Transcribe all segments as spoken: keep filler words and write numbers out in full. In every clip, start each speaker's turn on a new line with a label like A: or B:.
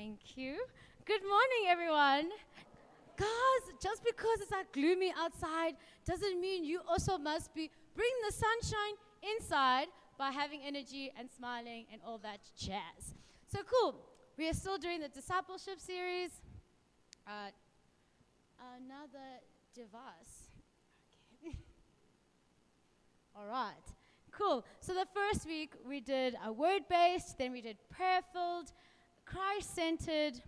A: Thank you. Good morning, everyone. Guys, just because it's like gloomy outside doesn't mean you also must be bring the sunshine inside by having energy and smiling and all that jazz. So cool. We are still doing the discipleship series. Uh, another device. Okay. All right. Cool. So the first week we did a word-based, then we did prayer-filled, Christ-centered,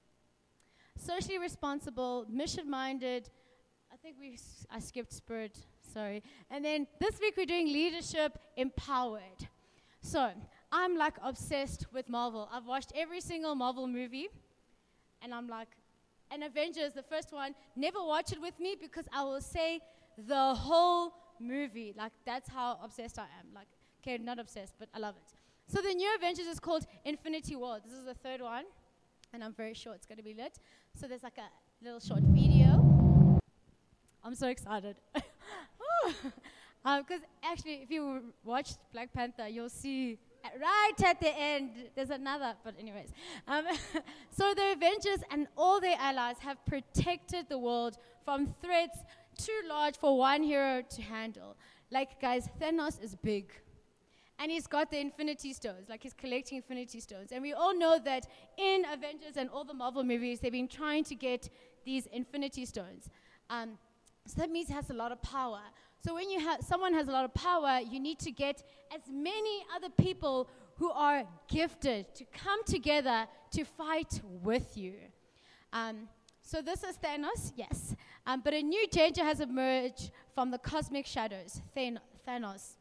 A: socially responsible, mission-minded. I think we s- I skipped spirit, sorry. And then this week we're doing leadership empowered. So I'm like obsessed with Marvel. I've watched every single Marvel movie, and I'm like, and Avengers, the first one, never watch it with me because I will say the whole movie. Like, that's how obsessed I am. Like, okay, not obsessed, but I love it. So the new Avengers is called Infinity War. This is the third one, and I'm very sure it's going to be lit. So there's like a little short video. I'm so excited. Because um, actually, if you watch Black Panther, you'll see uh, right at the end, there's another, but anyways. Um, so the Avengers and all their allies have protected the world from threats too large for one hero to handle. Like, guys, Thanos is big. And he's got the Infinity Stones, like he's collecting Infinity Stones. And we all know that in Avengers and all the Marvel movies, they've been trying to get these Infinity Stones. Um, so that means he has a lot of power. So when you have someone has a lot of power, you need to get as many other people who are gifted to come together to fight with you. Um, so this is Thanos, yes. Um, but a new danger has emerged from the cosmic shadows, Than- Thanos.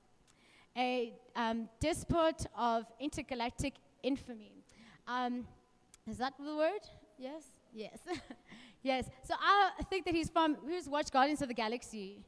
A: A um, despot of intergalactic infamy. Um, is that the word? Yes? Yes. Yes. So I think that he's from, who's watched Guardians of the Galaxy?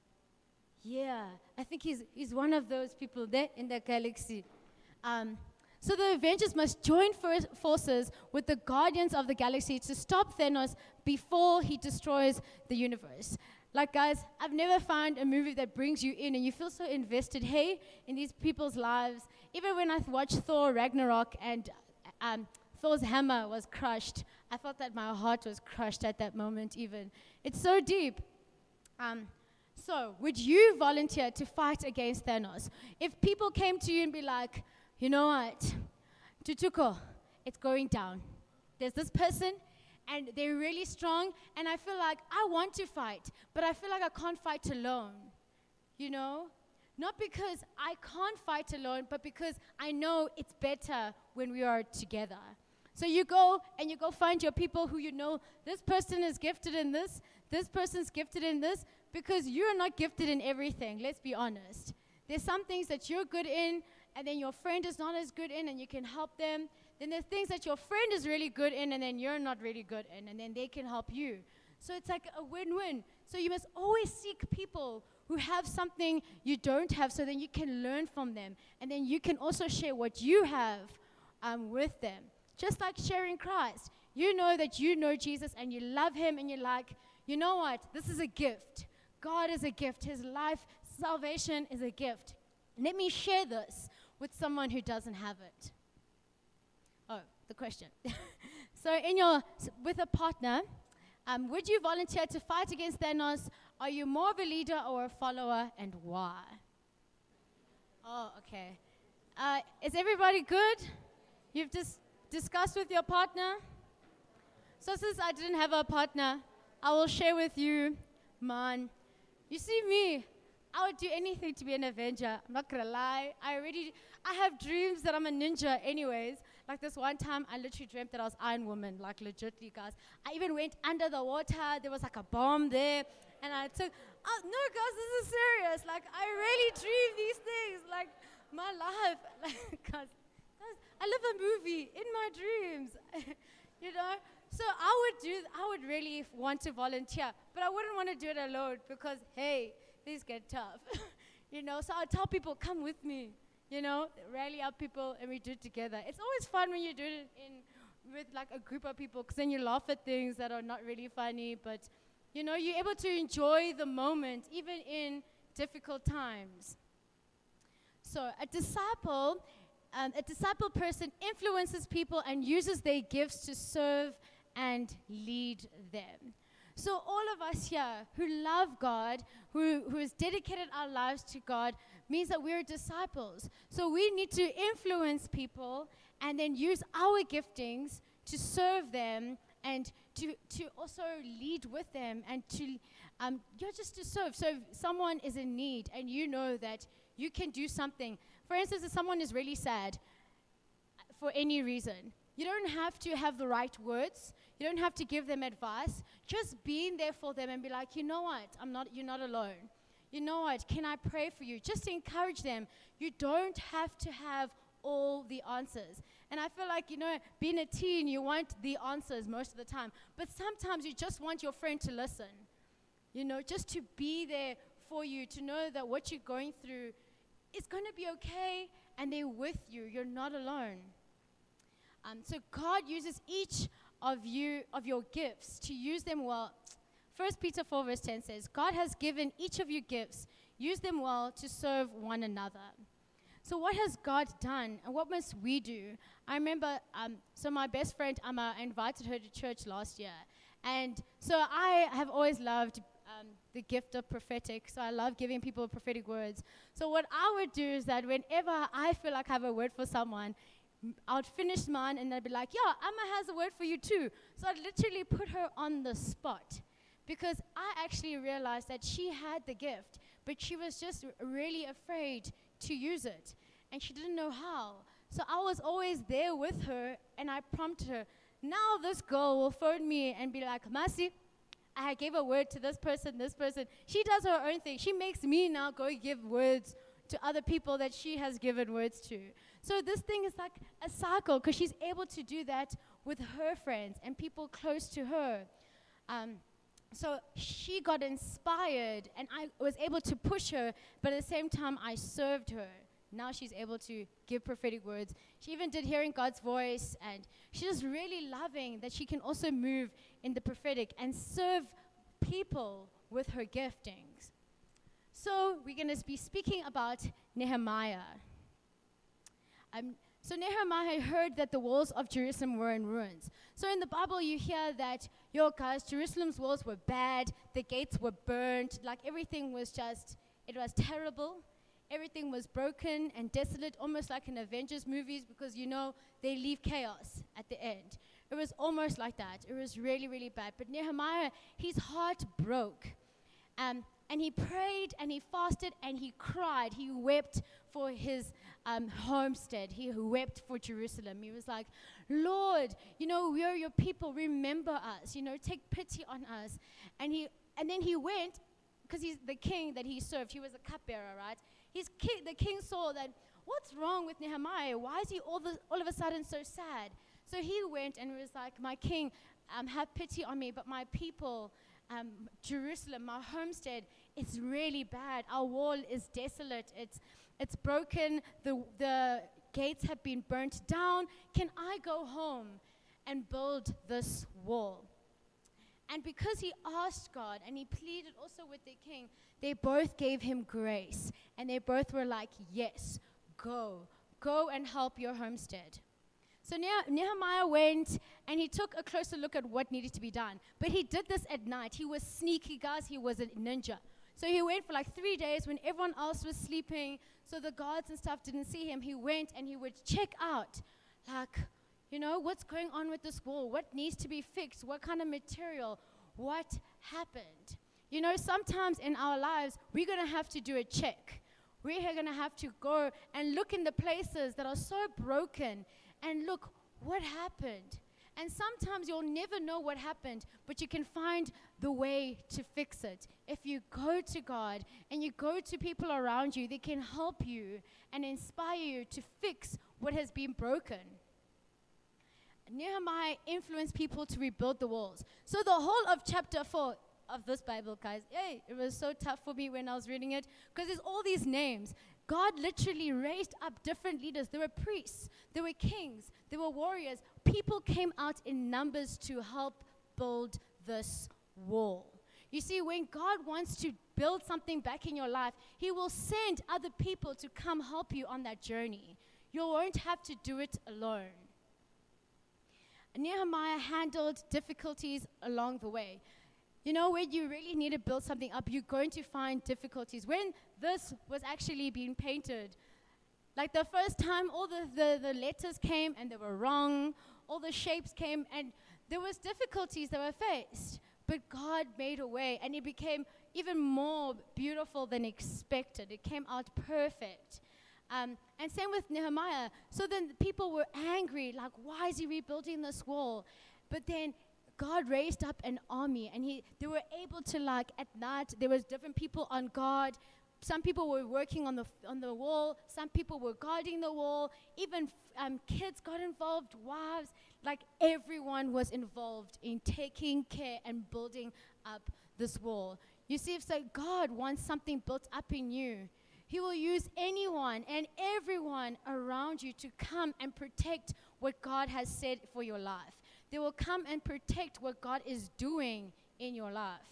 A: Yeah. I think he's, he's one of those people there in the galaxy. Um, so the Avengers must join for- forces with the Guardians of the Galaxy to stop Thanos before he destroys the universe. Like, guys, I've never found a movie that brings you in and you feel so invested, hey, in these people's lives. Even when I watched Thor Ragnarok and um, Thor's hammer was crushed, I felt that my heart was crushed at that moment even. It's so deep. Um, so, would you volunteer to fight against Thanos? If people came to you and be like, you know what, Tutuko, it's going down. There's this person, and they're really strong, and I feel like I want to fight, but I feel like I can't fight alone, you know? Not because I can't fight alone, but because I know it's better when we are together. So you go, and you go find your people who you know, this person is gifted in this, this person's gifted in this, because you're not gifted in everything, let's be honest. There's some things that you're good in, and then your friend is not as good in, and you can help them. Then there's things that your friend is really good in and then you're not really good in, and then they can help you. So it's like a win-win. So you must always seek people who have something you don't have so then you can learn from them. And then you can also share what you have um, with them. Just like sharing Christ. You know that you know Jesus and you love him and you're like, you know what? This is a gift. God is a gift. His life, salvation is a gift. Let me share this with someone who doesn't have it. Oh, the question. So in your, s- with a partner, um, would you volunteer to fight against Thanos? Are you more of a leader or a follower, and why? Oh, okay. Uh, is everybody good? You've just discussed with your partner? So since I didn't have a partner, I will share with you mine. You see me, I would do anything to be an Avenger. I'm not gonna lie. I already, I have dreams that I'm a ninja anyways. Like this one time, I literally dreamt that I was Iron Woman, like legitly, guys. I even went under the water. There was like a bomb there. And I took, oh, no, guys, this is serious. Like, I really dream these things. Like, my life. Like, guys, guys, I live a movie in my dreams. You know? So I would do, I would really f- want to volunteer. But I wouldn't want to do it alone because, hey, things get tough. You know? So I tell people, come with me. You know, rally up people and we do it together. It's always fun when you do it in with like a group of people because then you laugh at things that are not really funny. But, you know, you're able to enjoy the moment even in difficult times. So a disciple um, a disciple person influences people and uses their gifts to serve and lead them. So all of us here who love God, who, who has dedicated our lives to God, means that we're disciples. So we need to influence people and then use our giftings to serve them and to, to also lead with them and to, um, you're just to serve. So if someone is in need and you know that you can do something. For instance, if someone is really sad for any reason, you don't have to have the right words. You don't have to give them advice. Just being there for them and be like, you know what, I'm not, you're not alone. You know what, can I pray for you? Just to encourage them. You don't have to have all the answers. And I feel like, you know, being a teen, you want the answers most of the time. But sometimes you just want your friend to listen. You know, just to be there for you, to know that what you're going through is going to be okay and they're with you. You're not alone. Um, so God uses each of you, of your gifts, to use them well. First Peter four verse ten says, God has given each of you gifts. Use them well to serve one another. So what has God done and what must we do? I remember, um, so my best friend, Amma, I invited her to church last year. And so I have always loved um, the gift of prophetic. So I love giving people prophetic words. So what I would do is that whenever I feel like I have a word for someone, I would finish mine and I'd be like, yeah, Amma has a word for you too. So I'd literally put her on the spot because I actually realized that she had the gift, but she was just r- really afraid to use it. And she didn't know how. So I was always there with her and I prompted her. Now this girl will phone me and be like, Masi, I gave a word to this person, this person. She does her own thing. She makes me now go give words to other people that she has given words to. So this thing is like a cycle because she's able to do that with her friends and people close to her. Um, so she got inspired and I was able to push her, but at the same time I served her. Now she's able to give prophetic words. She even did hearing God's voice and she's really loving that she can also move in the prophetic and serve people with her giftings. So we're going to be speaking about Nehemiah. Um, so Nehemiah heard that the walls of Jerusalem were in ruins. So in the Bible you hear that, yo guys, Jerusalem's walls were bad, the gates were burned, like everything was just, it was terrible. Everything was broken and desolate, almost like in Avengers movies because, you know, they leave chaos at the end. It was almost like that. It was really, really bad. But Nehemiah, his heart broke. Um, and he prayed and he fasted and he cried. He wept for his um, homestead. He wept for Jerusalem. He was like, Lord, you know, we are your people. Remember us. You know, take pity on us. And he, and then he went, because he's the king that he served. He was a cupbearer, right? His ki- the king saw that, what's wrong with Nehemiah? Why is he all, the, all of a sudden so sad? So he went and was like, my king, um, have pity on me, but my people, um, Jerusalem, my homestead, it's really bad. Our wall is desolate. It's it's broken. The, the gates have been burnt down. Can I go home and build this wall? And because he asked God and he pleaded also with the king, they both gave him grace. And they both were like, yes, go. Go and help your homestead. So Ne- Nehemiah went and he took a closer look at what needed to be done. But he did this at night. He was sneaky, guys. He was a ninja. So he went for like three days when everyone else was sleeping. So the guards and stuff didn't see him. He went and he would check out, like, you know, what's going on with this wall? What needs to be fixed? What kind of material? What happened? You know, sometimes in our lives, we're going to have to do a check. We're going to have to go and look in the places that are so broken and look, what happened? And sometimes you'll never know what happened, but you can find the way to fix it. If you go to God and you go to people around you, they can help you and inspire you to fix what has been broken. Nehemiah influenced people to rebuild the walls. So the whole of chapter four of this Bible, guys, hey, it was so tough for me when I was reading it because there's all these names. God literally raised up different leaders. There were priests, there were kings, there were warriors. People came out in numbers to help build this wall. You see, when God wants to build something back in your life, he will send other people to come help you on that journey. you won't have to do it alone. Nehemiah handled difficulties along the way. You know, when you really need to build something up, you're going to find difficulties. When this was actually being painted, like the first time, all the, the, the letters came and they were wrong, all the shapes came, and there was difficulties that were faced. But God made a way, and it became even more beautiful than expected. It came out perfect. Um, and same with Nehemiah. So then the people were angry, like, why is he rebuilding this wall? But then God raised up an army, and he they were able to, like, at night, there was different people on guard. Some people were working on the on the wall. Some people were guarding the wall. Even um, kids got involved, wives. Like, everyone was involved in taking care and building up this wall. You see, if so God wants something built up in you, he will use anyone and everyone around you to come and protect what God has said for your life. They will come and protect what God is doing in your life.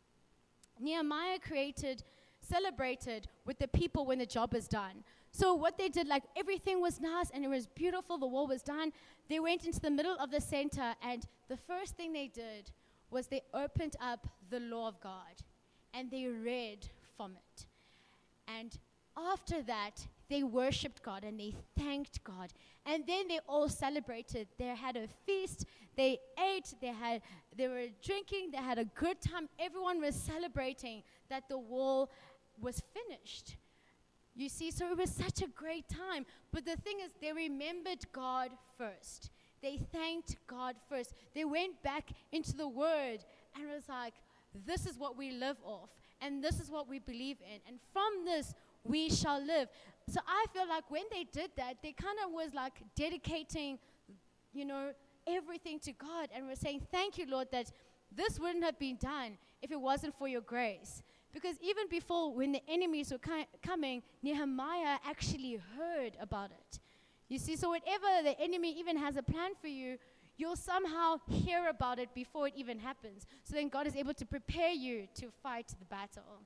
A: Nehemiah created, celebrated with the people when the job was done. So what they did, like, everything was nice and it was beautiful, the wall was done. They went into the middle of the center, and the first thing they did was they opened up the law of God and they read from it. And after that, they worshiped God and they thanked God. And then they all celebrated. They had a feast, they ate, they had they were drinking, they had a good time. Everyone was celebrating that the wall was finished. You see, so it was such a great time. But the thing is, they remembered God first. They thanked God first. They went back into the Word and it was like, this is what we live off, and this is what we believe in. And from this, we shall live. So I feel like when they did that, they kind of was like dedicating, you know, everything to God, and we're saying, thank you, Lord, that this wouldn't have been done if it wasn't for your grace. Because even before, when the enemies were ki- coming, Nehemiah actually heard about it. You see, so whatever the enemy even has a plan for you, you'll somehow hear about it before it even happens. So then God is able to prepare you to fight the battle.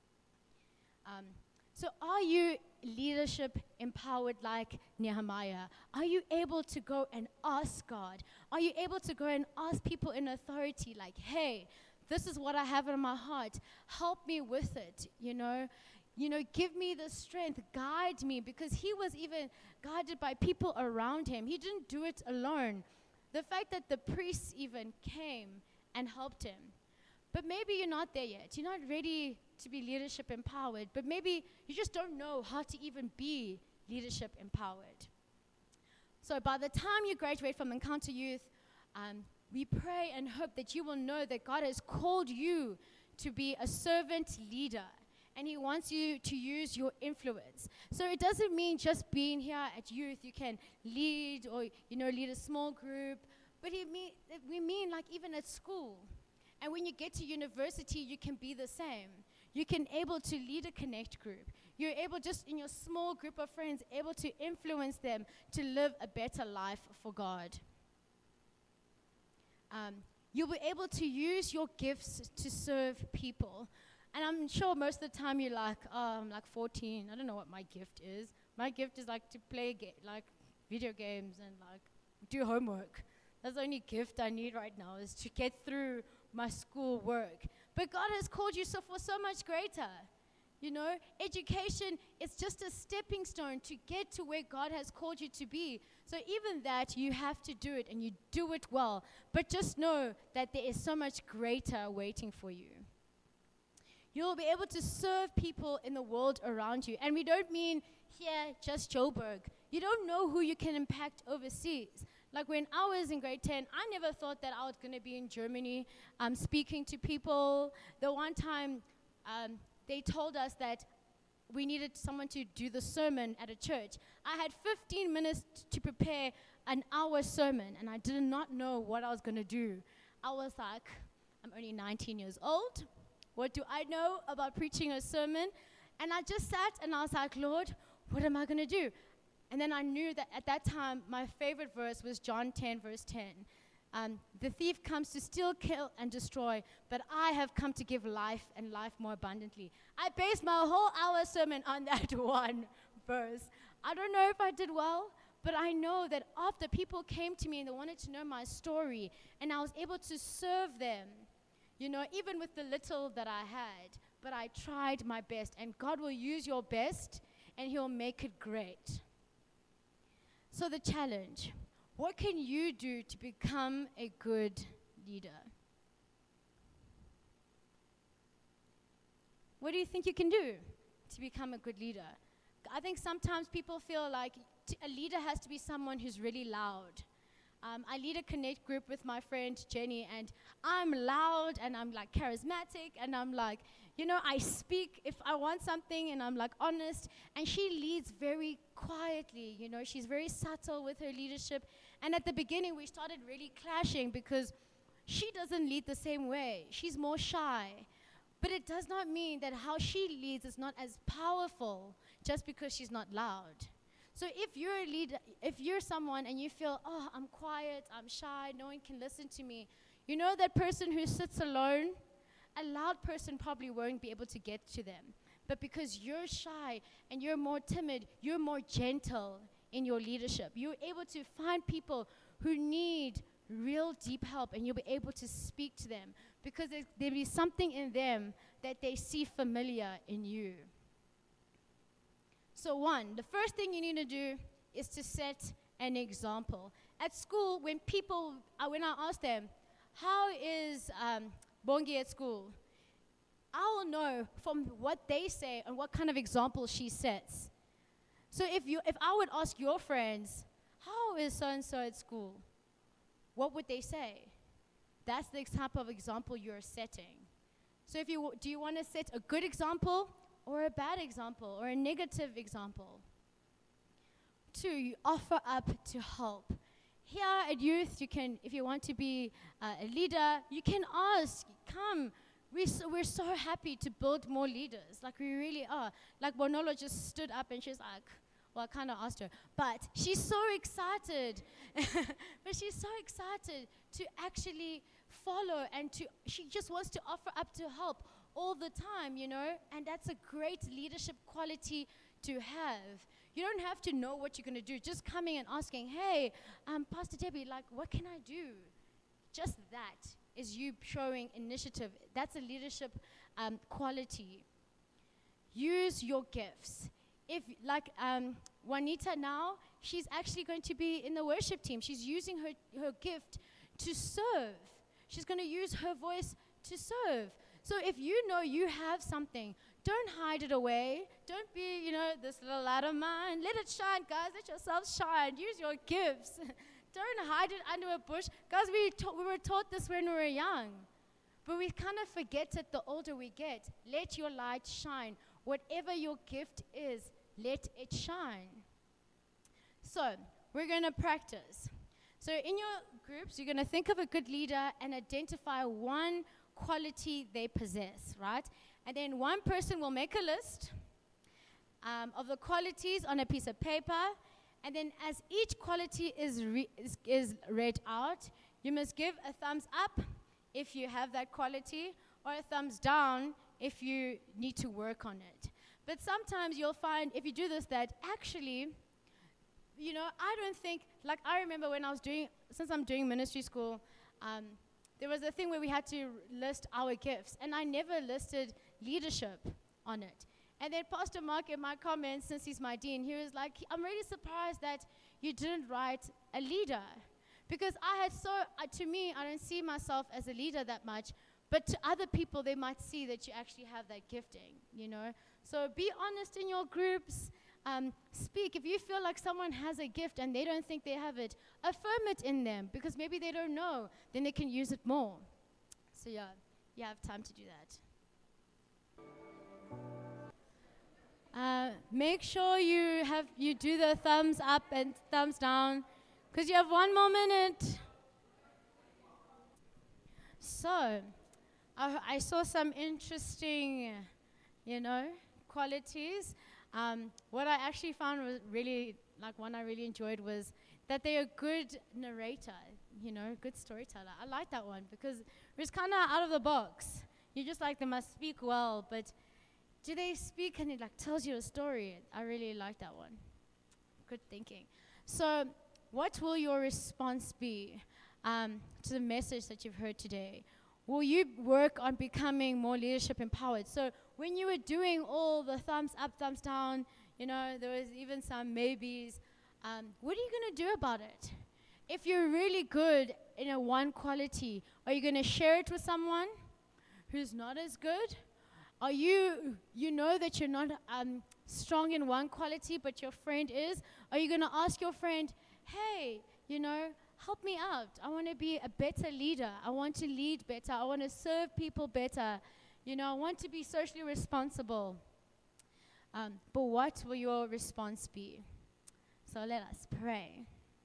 A: Um, so are you leadership empowered like Nehemiah? Are you able to go and ask God? Are you able to go and ask people in authority, like, hey, this is what I have in my heart. Help me with it, you know. You know, give me the strength, guide me, because he was even guided by people around him. He didn't do it alone. The fact that the priests even came and helped him. But maybe you're not there yet. You're not ready to be leadership empowered, but maybe you just don't know how to even be leadership empowered. So by the time you graduate from Encounter Youth, um, we pray and hope that you will know that God has called you to be a servant leader, and he wants you to use your influence. So it doesn't mean just being here at youth, you can lead or, you know, lead a small group, but it mean, we mean like even at school. And when you get to university, you can be the same. You can able to lead a connect group. You're able just in your small group of friends, able to influence them to live a better life for God. Um, you'll be able to use your gifts to serve people. And I'm sure most of the time you're like, oh, I'm like fourteen. I don't know what my gift is. My gift is like to play ga- like video games and like do homework. That's the only gift I need right now, is to get through my school work. But God has called you so for so much greater. You know, education is just a stepping stone to get to where God has called you to be. So even that, you have to do it, and you do it well. But just know that there is so much greater waiting for you. You'll be able to serve people in the world around you. And we don't mean here just Joburg. You don't know who you can impact overseas. Like when I was in grade ten, I never thought that I was going to be in Germany um, speaking to people. The one time um, they told us that we needed someone to do the sermon at a church. I had fifteen minutes t- to prepare an hour sermon, and I did not know what I was going to do. I was like, I'm only nineteen years old. What do I know about preaching a sermon? And I just sat and I was like, Lord, what am I going to do? And then I knew that at that time, my favorite verse was John ten, verse ten. Um, the thief comes to steal, kill, and destroy, but I have come to give life and life more abundantly. I based my whole hour sermon on that one verse. I don't know if I did well, but I know that after people came to me and they wanted to know my story, and I was able to serve them, you know, even with the little that I had, but I tried my best, and God will use your best, and He'll make it great. So the challenge, what can you do to become a good leader? What do you think you can do to become a good leader? I think sometimes people feel like t- a leader has to be someone who's really loud. Um, I lead a Connect group with my friend Jenny, and I'm loud, and I'm like charismatic, and I'm like, you know, I speak if I want something, and I'm like honest, and she leads very quietly, you know, she's very subtle with her leadership, and at the beginning we started really clashing because she doesn't lead the same way. She's more shy, but it does not mean that how she leads is not as powerful just because she's not loud. So if you're a leader, if you're someone and you feel, oh, I'm quiet, I'm shy, no one can listen to me, you know that person who sits alone, a loud person probably won't be able to get to them. But because you're shy and you're more timid, you're more gentle in your leadership. You're able to find people who need real deep help, and you'll be able to speak to them because there- there'll be something in them that they see familiar in you. So one, the first thing you need to do is to set an example. At school, when people, uh, when I ask them, how is um, Bongi at school? I will know from what they say and what kind of example she sets. So if you, if I would ask your friends, how is so-and-so at school? What would they say? That's the type of example you're setting. So if you w- do you want to set a good example or a bad example or a negative example? Two, you offer up to help. Here at youth, you can, if you want to be uh, a leader, you can ask, come. We're so, we're so happy to build more leaders. Like, we really are. Like, Bonolo just stood up and she's like, well, I kind of asked her, but she's so excited. But she's so excited to actually follow, and to she just wants to offer up to help all the time, you know? And that's a great leadership quality to have. You don't have to know what you're going to do. Just coming and asking, hey, um, Pastor Debbie, like, what can I do? Just that is you showing initiative. That's a leadership um, quality. Use your gifts. If, like um, Juanita now, she's actually going to be in the worship team. She's using her, her gift to serve. She's going to use her voice to serve. So if you know you have something, don't hide it away. Don't be, you know, this little light of mine. Let it shine, guys. Let yourself shine. Use your gifts. Don't hide it under a bush. Guys, we, ta- we were taught this when we were young. But we kind of forget it the older we get. Let your light shine. Whatever your gift is, let it shine. So, we're going to practice. So, in your groups, you're going to think of a good leader and identify one quality they possess, right? And then one person will make a list um, of the qualities on a piece of paper. And then as each quality is, re- is, is read out, you must give a thumbs up if you have that quality, or a thumbs down if you need to work on it. But sometimes you'll find, if you do this, that actually, you know, I don't think, like I remember when I was doing, since I'm doing ministry school, um, there was a thing where we had to list our gifts, and I never listed leadership on it. And then Pastor Mark, in my comments, since he's my dean, he was like, I'm really surprised that you didn't write a leader. Because I had so, uh, to me, I don't see myself as a leader that much, but to other people, they might see that you actually have that gifting, you know. So be honest in your groups. Um, speak. If you feel like someone has a gift and they don't think they have it, affirm it in them, because maybe they don't know. Then they can use it more. So yeah, you have time to do that. Uh, make sure you have you do the thumbs up and thumbs down, because you have one more minute. So, I, I saw some interesting, you know, qualities. Um, what I actually found was really, like one I really enjoyed was that they're a good narrator, you know, good storyteller. I like that one because it's kind of out of the box. You just like, they must speak well, but do they speak and it like tells you a story? I really like that one. good thinking. So, what will your response be um, to the message that you've heard today? Will you work on becoming more leadership empowered? So, when you were doing all the thumbs up, thumbs down, you know, there was even some maybes, um, what are you going to do about it? If you're really good in a one quality, are you going to share it with someone who's not as good? Are you, you know that you're not um, strong in one quality, but your friend is? Are you going to ask your friend, hey, you know, help me out. I want to be a better leader. I want to lead better. I want to serve people better. You know, I want to be socially responsible. Um, but what will your response be? So let us pray.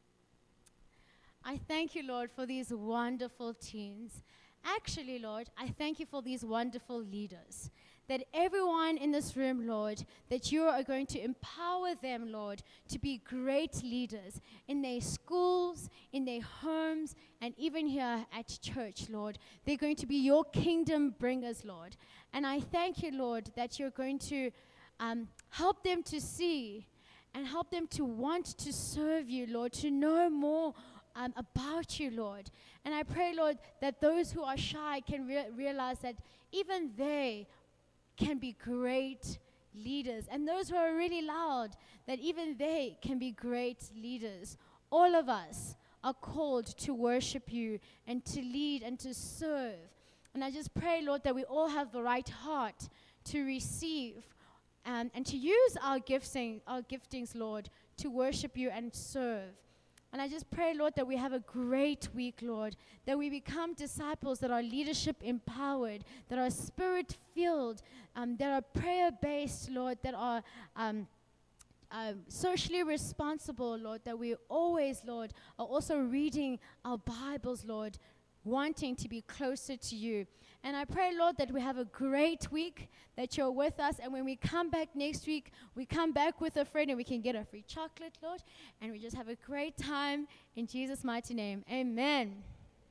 A: I thank you, Lord, for these wonderful teens. Actually, Lord, I thank you for these wonderful leaders. That everyone in this room, Lord, that you are going to empower them, Lord, to be great leaders in their schools, in their homes, and even here at church, Lord. They're going to be your kingdom bringers, Lord. And I thank you, Lord, that you're going to um, help them to see and help them to want to serve you, Lord, to know more um, about you, Lord. And I pray, Lord, that those who are shy can re- realize that even they can be great leaders. And those who are really loud, that even they can be great leaders. All of us are called to worship you and to lead and to serve. And I just pray, Lord, that we all have the right heart to receive um, and to use our gifting, our giftings, Lord, to worship you and serve. And I just pray, Lord, that we have a great week, Lord, that we become disciples that are leadership empowered, that are spirit filled, um, that are prayer based, Lord, that are um, uh, socially responsible, Lord, that we always, Lord, are also reading our Bibles, Lord, wanting to be closer to you. And I pray, Lord, that we have a great week, that you're with us. And when we come back next week, we come back with a friend and we can get a free chocolate, Lord. And we just have a great time in Jesus' mighty name. Amen.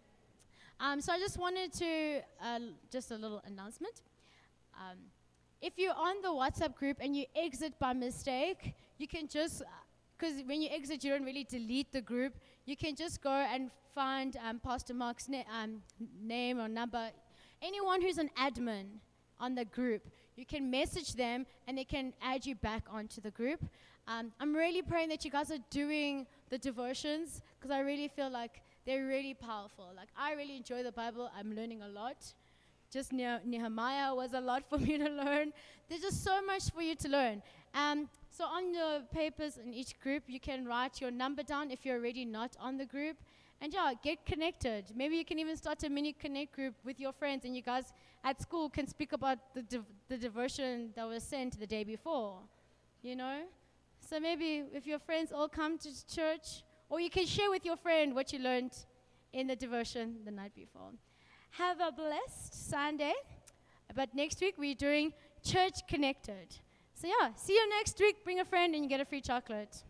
A: Um, so I just wanted to, uh, just a little announcement. Um, if you're on the WhatsApp group and you exit by mistake, you can just, because when you exit, you don't really delete the group. You can just go and find um, Pastor Mark's na- um, name or number. Anyone who's an admin on the group, you can message them and they can add you back onto the group. Um, I'm really praying that you guys are doing the devotions because I really feel like they're really powerful. Like, I really enjoy the Bible. I'm learning a lot. Just ne- Nehemiah was a lot for me to learn. There's just so much for you to learn. Um, so on your papers in each group, you can write your number down if you're already not on the group. And yeah, get connected. Maybe you can even start a mini connect group with your friends, and you guys at school can speak about the dev- the devotion that was sent the day before, you know? So maybe if your friends all come to church, or you can share with your friend what you learned in the devotion the night before. Have a blessed Sunday. But next week we're doing Church Connected. So yeah, see you next week. Bring a friend and you get a free chocolate.